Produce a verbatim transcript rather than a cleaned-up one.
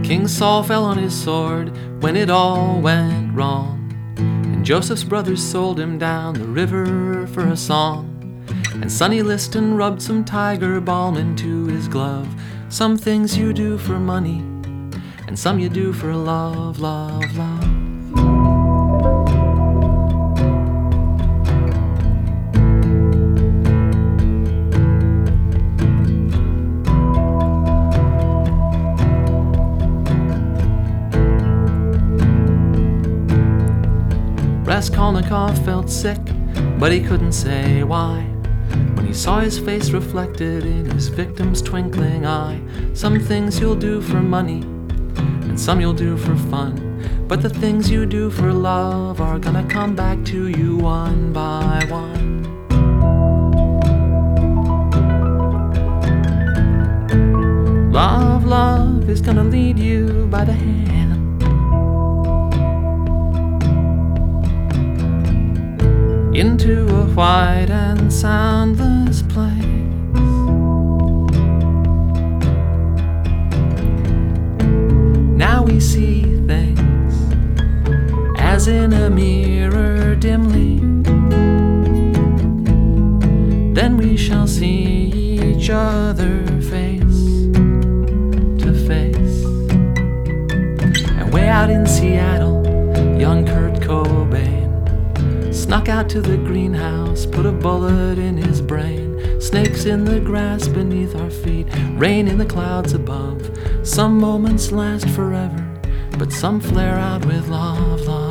King Saul fell on his sword when it all went wrong, and Joseph's brothers sold him down the river for a song. And Sonny Liston rubbed some tiger balm into his glove. Some things you do for money, and some you do for love, love, love. Raskolnikov felt sick, but he couldn't say why. When he saw his face reflected in his victim's twinkling eye. Some things you'll do for money, and some you'll do for fun, but the things you do for love are gonna come back to you one by one. Love, love is gonna lead you by the hand into a white and soundless place. Now we see things as in a mirror dimly. Then we shall see each other face to face. And way out in Seattle, young Kurt Cobain snuck out to the greenhouse, put a bullet in his brain. Snakes in the grass beneath our feet, rain in the clouds above. Some moments last forever, but some flare out with love, love.